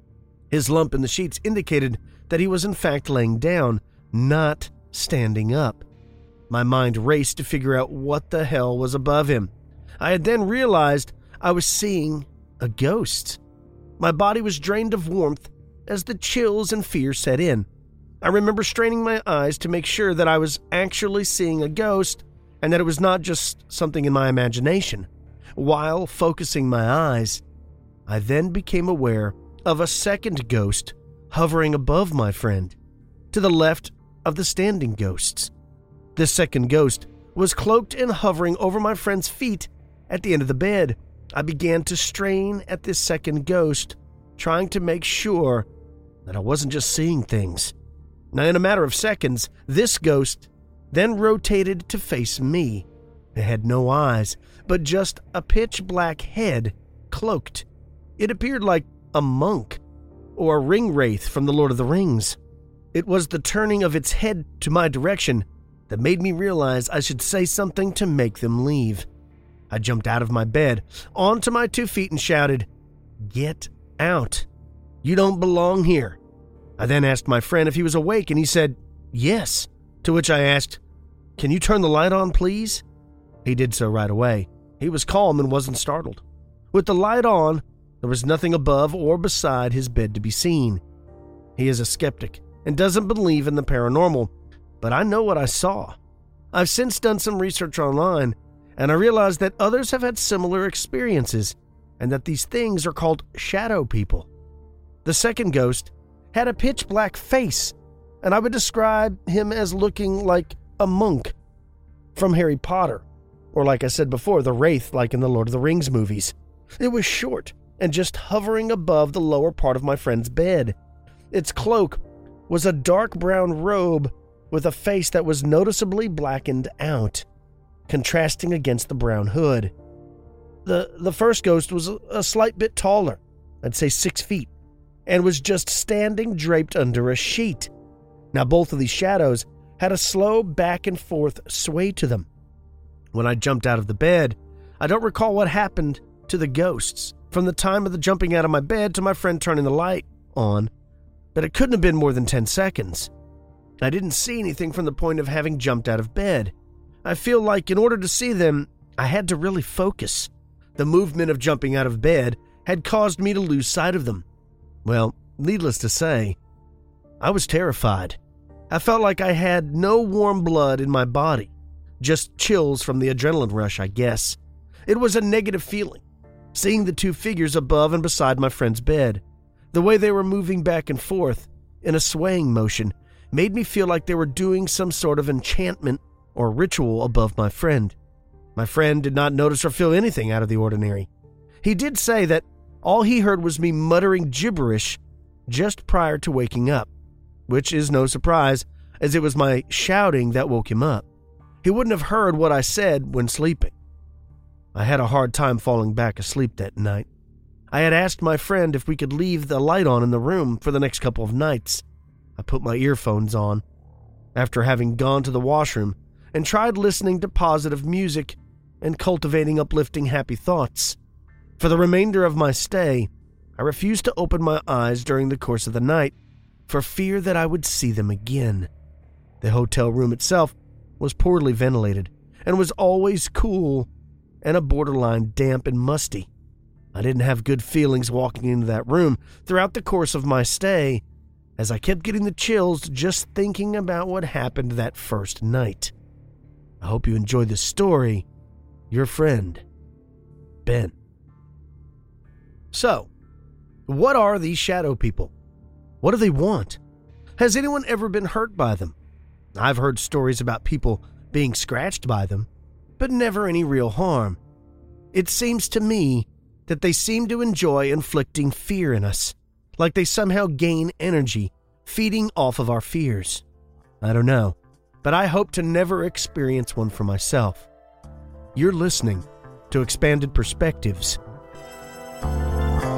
Speaker 4: His lump in the sheets indicated that he was in fact laying down, not standing up. My mind raced to figure out what the hell was above him. I had then realized I was seeing a ghost. My body was drained of warmth as the chills and fear set in. I remember straining my eyes to make sure that I was actually seeing a ghost and that it was not just something in my imagination. While focusing my eyes, I then became aware of a second ghost hovering above my friend, to the left of the standing ghosts. This second ghost was cloaked and hovering over my friend's feet at the end of the bed. I began to strain at this second ghost, trying to make sure that I wasn't just seeing things. Now, in a matter of seconds, this ghost then rotated to face me. It had no eyes, but just a pitch black head cloaked. It appeared like a monk or a ring wraith from the Lord of the Rings. It was the turning of its head to my direction that made me realize I should say something to make them leave. I jumped out of my bed, onto my 2 feet and shouted, "Get out. You don't belong here." I then asked my friend if he was awake and he said, "Yes," to which I asked, "Can you turn the light on, please?" He did so right away. He was calm and wasn't startled. With the light on, there was nothing above or beside his bed to be seen. He is a skeptic and doesn't believe in the paranormal, but I know what I saw. I've since done some research online, and I realized that others have had similar experiences, and that these things are called shadow people. The second ghost had a pitch black face, and I would describe him as looking like a monk from Harry Potter, or like I said before, the wraith like in the Lord of the Rings movies. It was short and just hovering above the lower part of my friend's bed. Its cloak was a dark brown robe with a face that was noticeably blackened out, contrasting against the brown hood. The first ghost was a slight bit taller, I'd say 6 feet, and was just standing draped under a sheet. Now both of these shadows had a slow back and forth sway to them. When I jumped out of the bed, I don't recall what happened to the ghosts from the time of the jumping out of my bed to my friend turning the light on, but it couldn't have been more than 10 seconds. I didn't see anything from the point of having jumped out of bed. I feel like in order to see them, I had to really focus. The movement of jumping out of bed had caused me to lose sight of them. Well, needless to say, I was terrified. I felt like I had no warm blood in my body, just chills from the adrenaline rush, I guess. It was a negative feeling, seeing the two figures above and beside my friend's bed. The way they were moving back and forth in a swaying motion made me feel like they were doing some sort of enchantment or ritual above my friend. My friend did not notice or feel anything out of the ordinary. He did say that all he heard was me muttering gibberish just prior to waking up, which is no surprise, as it was my shouting that woke him up. He wouldn't have heard what I said when sleeping. I had a hard time falling back asleep that night. I had asked my friend if we could leave the light on in the room for the next couple of nights. I put my earphones on, after having gone to the washroom, and tried listening to positive music and cultivating uplifting happy thoughts. For the remainder of my stay, I refused to open my eyes during the course of the night for fear that I would see them again. The hotel room itself was poorly ventilated and was always cool and a borderline damp and musty. I didn't have good feelings walking into that room throughout the course of my stay, as I kept getting the chills just thinking about what happened that first night. I hope you enjoyed this story. Your friend, Ben. So, what are these shadow people? What do they want? Has anyone ever been hurt by them? I've heard stories about people being scratched by them, but never any real harm. It seems to me that they seem to enjoy inflicting fear in us, like they somehow gain energy, feeding off of our fears. I don't know, but I hope to never experience one for myself. You're listening to Expanded Perspectives.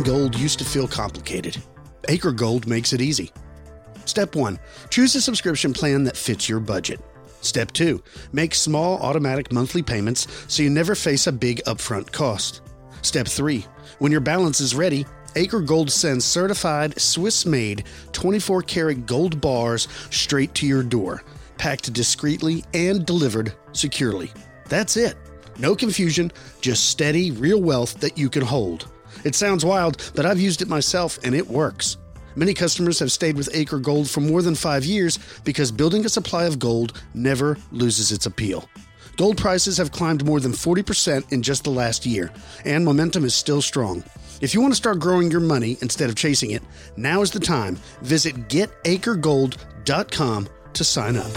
Speaker 3: gold used to feel complicated. Acre Gold makes it easy. Step 1. Choose a subscription plan that fits your budget. Step 2. Make small automatic monthly payments so you never face a big upfront cost. Step 3. When your balance is ready, Acre Gold sends certified, Swiss-made, 24-karat gold bars straight to your door, packed discreetly and delivered securely. That's it. No confusion, just steady, real wealth that you can hold. It sounds wild, but I've used it myself and it works. Many customers have stayed with Acre Gold for more than 5 years because building a supply of gold never loses its appeal. Gold prices have climbed more than 40% in just the last year, and momentum is still strong. If you want to start growing your money instead of chasing it, now is the time. Visit getacregold.com to sign up.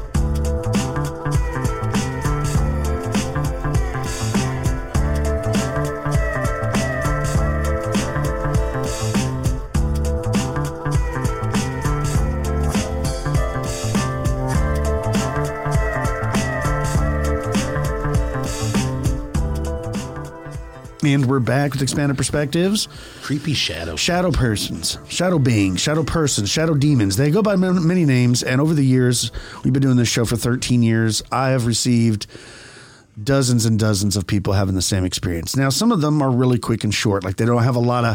Speaker 2: And we're back with Expanded Perspectives.
Speaker 1: Creepy shadow.
Speaker 2: Shadow persons, shadow beings, shadow persons, shadow demons. They go by many names. And over the years, we've been doing this show for 13 years. I have received dozens and dozens of people having the same experience. Now, some of them are really quick and short. Like they don't have a lot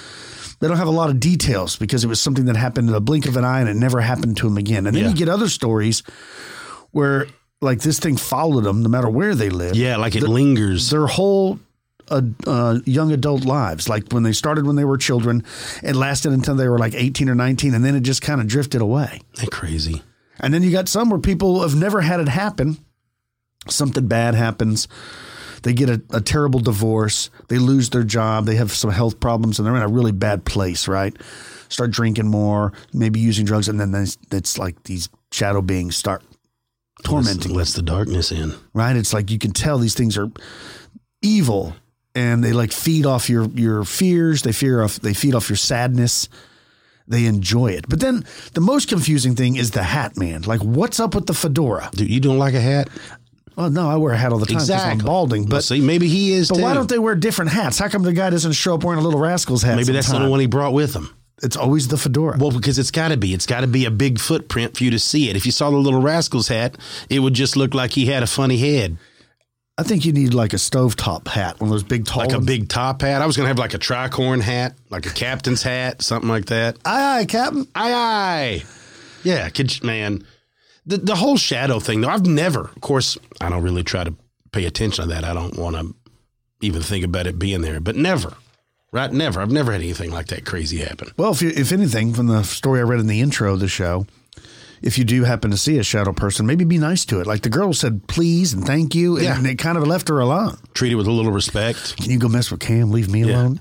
Speaker 2: of details because it was something that happened in a blink of an eye and it never happened to them again. And then you get other stories where like this thing followed them no matter where they live.
Speaker 1: Yeah, like it lingers.
Speaker 2: Their whole young adult lives, like when they started when they were children, it lasted until they were like 18 or 19, and then it just kind of drifted away.
Speaker 1: That's crazy.
Speaker 2: And then you got some where people have never had it happen. Something bad happens. They get a terrible divorce. They lose their job. They have some health problems, and they're in a really bad place, right? Start drinking more, maybe using drugs, and then it's like these shadow beings start tormenting.
Speaker 1: Lets the darkness in.
Speaker 2: Right? It's like you can tell these things are evil. And they like feed off your fears. They feed off your sadness. They enjoy it. But then the most confusing thing is the hat man. Like, what's up with the fedora?
Speaker 1: Dude, you don't like a hat?
Speaker 2: Well, no, I wear a hat all the time because I'm balding. But
Speaker 1: well, see, maybe he is.
Speaker 2: But
Speaker 1: too.
Speaker 2: why don't they wear different hats? How come the guy doesn't show up wearing a Little Rascals hat?
Speaker 1: Maybe that's the one he brought with him.
Speaker 2: It's always the fedora.
Speaker 1: Well, because it's got to be. It's got to be a big footprint for you to see it. If you saw the Little Rascals hat, it would just look like he had a funny head.
Speaker 2: I think you need like a stovetop hat, one of those big tall
Speaker 1: Like
Speaker 2: ones.
Speaker 1: a big top hat. I was going to have like a tricorn hat, like a captain's hat, something like that.
Speaker 2: Aye, aye, Captain.
Speaker 1: Aye, aye. Yeah, man. The whole shadow thing, though, I've never, of course, I don't really try to pay attention to that. I don't want to even think about it being there, but never, right? Never. I've never had anything like that crazy happen.
Speaker 2: Well, if anything, from the story I read in the intro of the show, if you do happen to see a shadow person, maybe be nice to it. Like the girl said, please and thank you. And it kind of left her alone.
Speaker 1: Treat it with a little respect.
Speaker 2: Can you go mess with Cam? Leave me alone.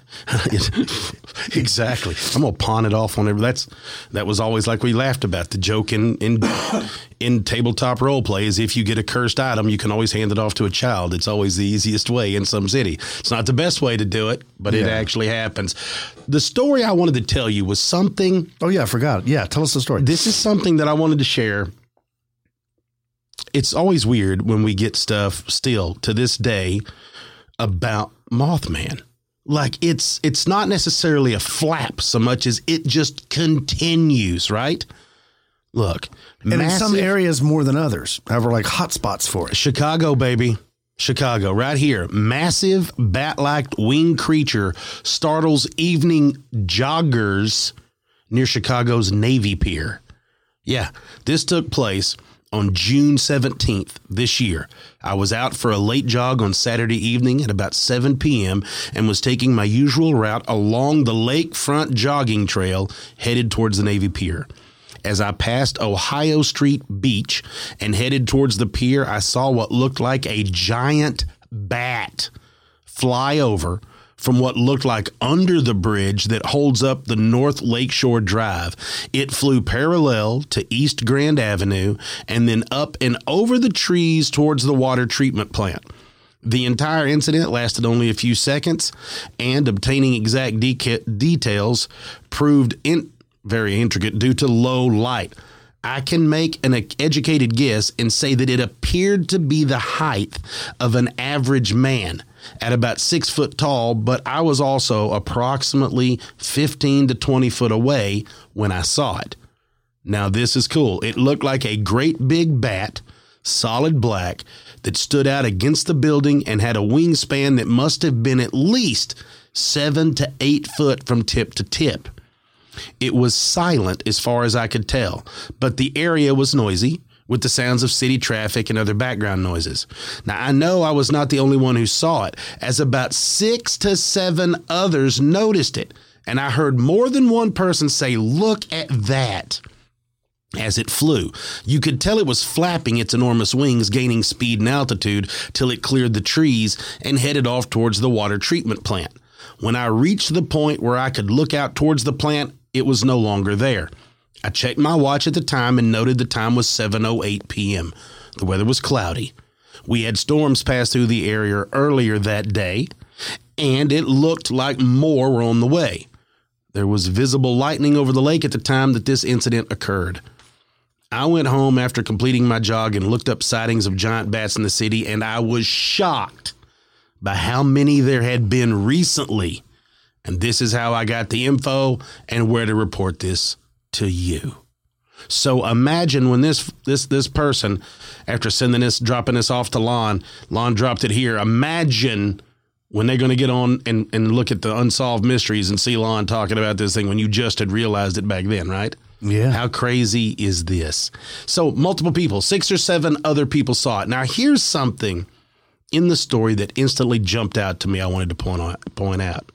Speaker 1: Exactly. I'm going to pawn it off on everybody. That was always like we laughed about. The joke in tabletop role play is if you get a cursed item, you can always hand it off to a child. It's always the easiest way in some city. It's not the best way to do it, but it actually happens. The story I wanted to tell you was something.
Speaker 2: Oh, yeah, I forgot. Yeah, tell us the story.
Speaker 1: This is something that I wanted to share. It's always weird when we get stuff still to this day about Mothman. Like it's not necessarily a flap so much as it just continues, right? Look.
Speaker 2: And in some areas more than others. However, like hot spots for it.
Speaker 1: Chicago, baby. Chicago, right here. Massive bat-like winged creature startles evening joggers near Chicago's Navy Pier. Yeah, this took place on June 17th this year. I was out for a late jog on Saturday evening at about 7 p.m. and was taking my usual route along the lakefront jogging trail headed towards the Navy Pier. As I passed Ohio Street Beach and headed towards the pier, I saw what looked like a giant bat fly over from what looked like under the bridge that holds up the North Lakeshore Drive. It flew parallel to East Grand Avenue and then up and over the trees towards the water treatment plant. The entire incident lasted only a few seconds, and obtaining exact details proved very intricate due to low light. I can make an educated guess and say that it appeared to be the height of an average man. at about 6 foot tall, but I was also approximately 15 to 20 foot away when I saw it. Now, this is cool. It looked like a great big bat, solid black, that stood out against the building and had a wingspan that must have been at least 7 to 8 foot from tip to tip. It was silent as far as I could tell, but the area was noisy with the sounds of city traffic and other background noises. Now, I know I was not the only one who saw it, as about 6 to 7 others noticed it, and I heard more than one person say, "Look at that." As it flew, you could tell it was flapping its enormous wings, gaining speed and altitude till it cleared the trees and headed off towards the water treatment plant. When I reached the point where I could look out towards the plant, it was no longer there. I checked my watch at the time and noted the time was 7:08 p.m. The weather was cloudy. We had storms pass through the area earlier that day, and it looked like more were on the way. There was visible lightning over the lake at the time that this incident occurred. I went home after completing my jog and looked up sightings of giant bats in the city, and I was shocked by how many there had been recently. And this is how I got the info and where to report this to you. So imagine when this person, after dropping this off to Lon dropped it here. Imagine when they're going to get on and look at the unsolved mysteries and see Lon talking about this thing when you just had realized it back then, right?
Speaker 2: Yeah.
Speaker 1: How crazy is this? So multiple people, 6 or 7 other people saw it. Now, here's something in the story that instantly jumped out to me I wanted to point out.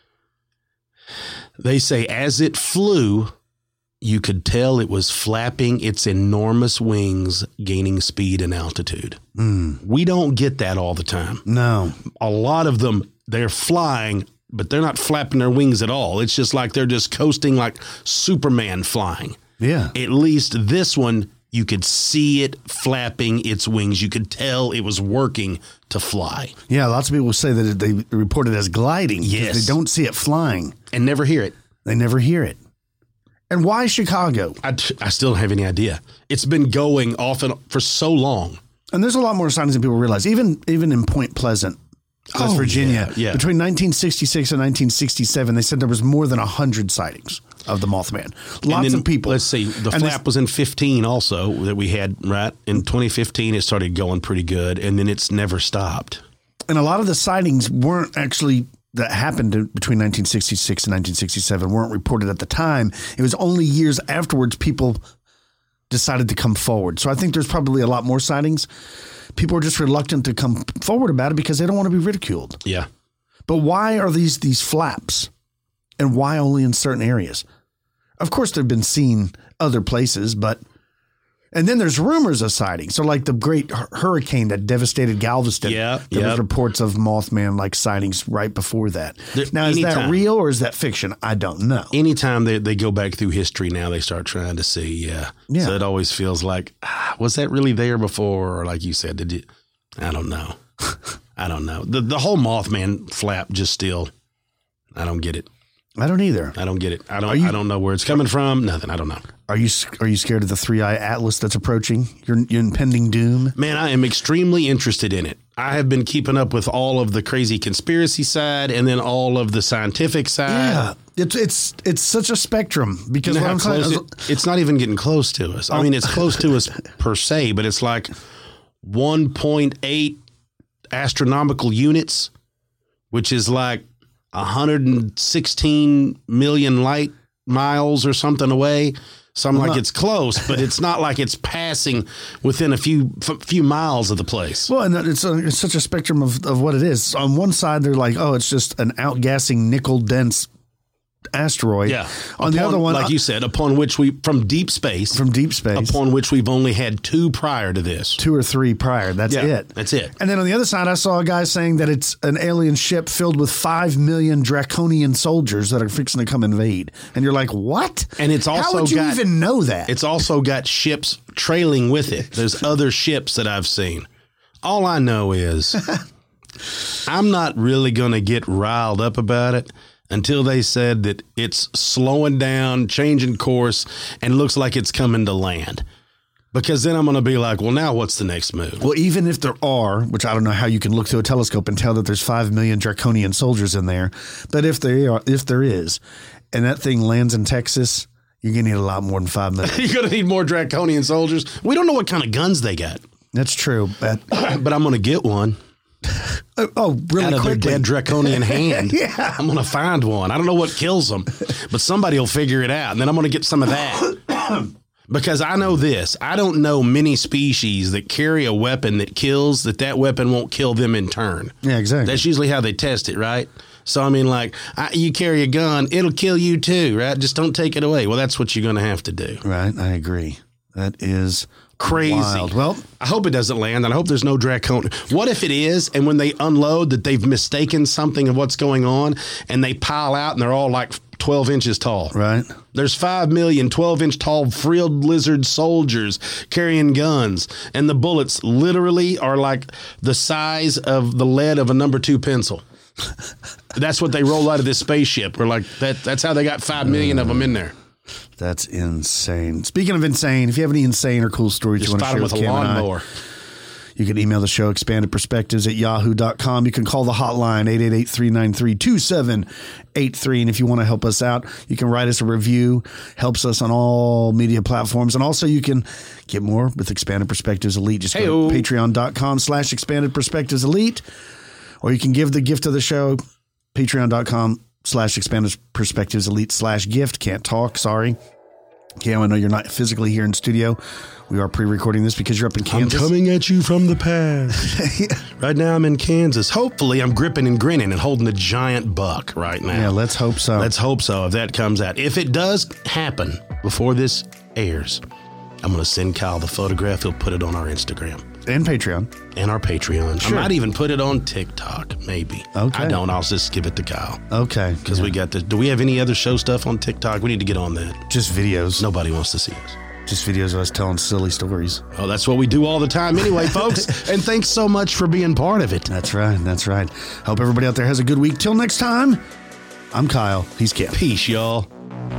Speaker 1: They say as it flew, you could tell it was flapping its enormous wings, gaining speed and altitude. We don't get that all the time.
Speaker 2: No.
Speaker 1: A lot of them, they're flying, but they're not flapping their wings at all. It's just like they're just coasting like Superman flying.
Speaker 2: Yeah.
Speaker 1: At least this one, you could see it flapping its wings. You could tell it was working to fly.
Speaker 2: Yeah, lots of people say that they report it as gliding.
Speaker 1: Yes.
Speaker 2: They don't see it flying.
Speaker 1: And never hear it.
Speaker 2: They never hear it. And why Chicago?
Speaker 1: I still don't have any idea. It's been going off and for so long.
Speaker 2: And there's a lot more sightings than people realize. Even in Point Pleasant, West Virginia,
Speaker 1: yeah.
Speaker 2: between 1966 and 1967, they said there was more than 100 sightings of the Mothman. Lots of people.
Speaker 1: Let's see. The flap was in 15 also that we had, right? In 2015, it started going pretty good, and then it's never stopped.
Speaker 2: And a lot of the sightings weren't actually that happened between 1966 and 1967 weren't reported at the time. It was only years afterwards people decided to come forward. So I think there's probably a lot more sightings. People are just reluctant to come forward about it because they don't want to be ridiculed.
Speaker 1: Yeah.
Speaker 2: But why are these flaps? And why only in certain areas? Of course, they've been seen other places, but... And then there's rumors of sightings. So like the great hurricane that devastated Galveston.
Speaker 1: Yeah,
Speaker 2: there was reports of Mothman like sightings right before that. Now, is that real or is that fiction? I don't know.
Speaker 1: Anytime they go back through history now, they start trying to see. Yeah. So it always feels like, was that really there before? Or like you said, did you? I don't know. I don't know. The whole Mothman flap just still, I don't get it.
Speaker 2: I don't either.
Speaker 1: I don't get it. I don't know where it's coming from. Nothing. I don't know.
Speaker 2: Are you scared of the 3-Eye Atlas that's approaching? Your impending doom?
Speaker 1: Man, I am extremely interested in it. I have been keeping up with all of the crazy conspiracy side and then all of the scientific side.
Speaker 2: Yeah, it's such a spectrum because
Speaker 1: you know it's not even getting close to us. I mean, it's close to us per se, but it's like 1.8 astronomical units, which is like 116 million light miles or something away. So I'm like, it's close, but it's not like it's passing within a few miles of the place.
Speaker 2: Well, and it's such a spectrum of what it is. On one side, they're like, oh, it's just an outgassing nickel-dense asteroid.
Speaker 1: Yeah.
Speaker 2: On the other one,
Speaker 1: like you said, from deep space, upon which we've only had 2 prior to this.
Speaker 2: 2 or 3 prior. That's it.
Speaker 1: That's it.
Speaker 2: And then on the other side, I saw a guy saying that it's an alien ship filled with 5 million draconian soldiers that are fixing to come invade. And you're like, what?
Speaker 1: And it's also
Speaker 2: how would you even know that?
Speaker 1: It's also got ships trailing with it. There's other ships that I've seen. All I know is I'm not really going to get riled up about it until they said that it's slowing down, changing course, and looks like it's coming to land. Because then I'm going to be like, well, now what's the next move?
Speaker 2: Well, even if there are, which I don't know how you can look through a telescope and tell that there's 5 million draconian soldiers in there, but if there is, and that thing lands in Texas, you're going to need a lot more than 5 million.
Speaker 1: You're going to need more draconian soldiers. We don't know what kind of guns they got.
Speaker 2: That's true, but
Speaker 1: I'm going to get one.
Speaker 2: Really
Speaker 1: out of
Speaker 2: quickly.
Speaker 1: their dead draconian hand.
Speaker 2: Yeah.
Speaker 1: I'm going to find one. I don't know what kills them, but somebody will figure it out, and then I'm going to get some of that. Because I know this. I don't know many species that carry a weapon that kills, that weapon won't kill them in turn.
Speaker 2: Yeah, exactly.
Speaker 1: That's usually how they test it, right? So, I mean, like, you carry a gun, it'll kill you too, right? Just don't take it away. Well, that's what you're going to have to do.
Speaker 2: Right, I agree. That is
Speaker 1: crazy.
Speaker 2: wild. Well,
Speaker 1: I hope it doesn't land, and I hope there's no draconian. What if it is, and when they unload that they've mistaken something of what's going on, and they pile out, and they're all like 12 inches tall.
Speaker 2: right.
Speaker 1: There's 5 million 12-inch tall frilled lizard soldiers carrying guns, and the bullets literally are like the size of the lead of a number 2 pencil. That's what they roll out of this spaceship. We're like, that's how they got 5 million of them in there.
Speaker 2: That's insane. Speaking of insane, if you have any insane or cool stories
Speaker 1: Just
Speaker 2: you want to
Speaker 1: fight
Speaker 2: share
Speaker 1: them
Speaker 2: with
Speaker 1: with a
Speaker 2: Cam and I,
Speaker 1: lawnmower.
Speaker 2: you can email the show, expandedperspectives@yahoo.com. You can call the hotline, 888-393-2783. And if you want to help us out, you can write us a review. Helps us on all media platforms. And also you can get more with Expanded Perspectives Elite. Just go to patreon.com/Expanded Perspectives Elite. Or you can give the gift of the show, patreon.com/Expanded Perspectives Elite/gift. Can't talk, sorry. Cam, I know you're not physically here in studio. We are pre-recording this because you're up in Kansas.
Speaker 1: I'm coming at you from the past. Right now I'm in Kansas. Hopefully I'm gripping and grinning and holding a giant buck right now.
Speaker 2: Yeah, let's hope so.
Speaker 1: Let's hope so if that comes out. If it does happen before this airs, I'm going to send Kyle the photograph. He'll put it on our Instagram.
Speaker 2: And Patreon.
Speaker 1: And our Patreon.
Speaker 2: Sure.
Speaker 1: I might even put it on TikTok, maybe.
Speaker 2: Okay.
Speaker 1: I don't. I'll just give it to Kyle.
Speaker 2: Okay.
Speaker 1: Because we got this. Do we have any other show stuff on TikTok? We need to get on that.
Speaker 2: Just videos.
Speaker 1: Nobody wants to see us.
Speaker 2: Just videos of us telling silly stories.
Speaker 1: Oh, that's what we do all the time anyway, folks. And thanks so much for being part of it.
Speaker 2: That's right. That's right. Hope everybody out there has a good week. Till next time, I'm Kyle. He's Kip.
Speaker 1: Peace, y'all.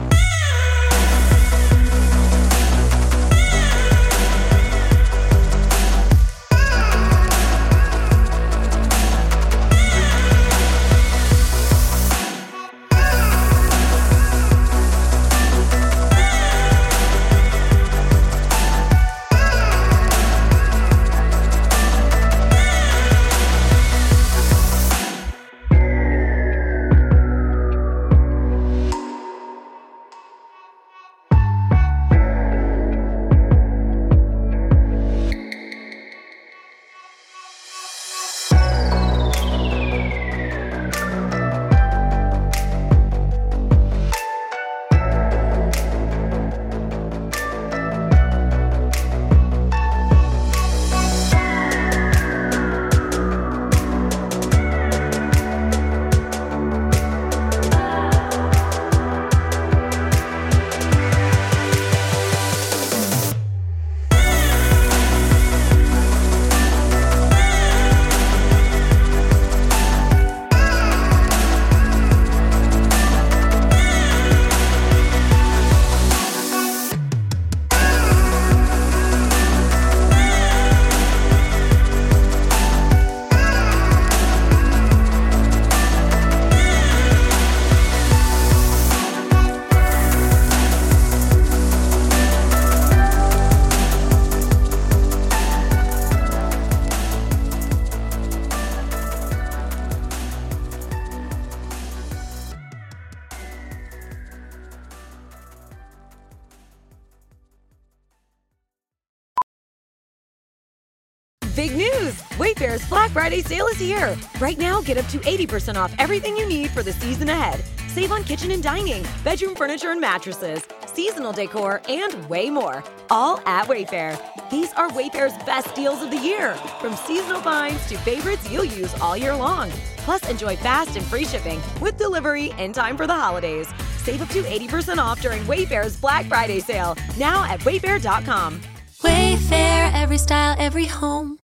Speaker 5: Big news! Wayfair's Black Friday sale is here. Right now, get up to 80% off everything you need for the season ahead. Save on kitchen and dining, bedroom furniture and mattresses, seasonal decor, and way more. All at Wayfair. These are Wayfair's best deals of the year. From seasonal finds to favorites you'll use all year long. Plus, enjoy fast and free shipping with delivery in time for the holidays. Save up to 80% off during Wayfair's Black Friday sale. Now at wayfair.com.
Speaker 6: Wayfair, every style, every home.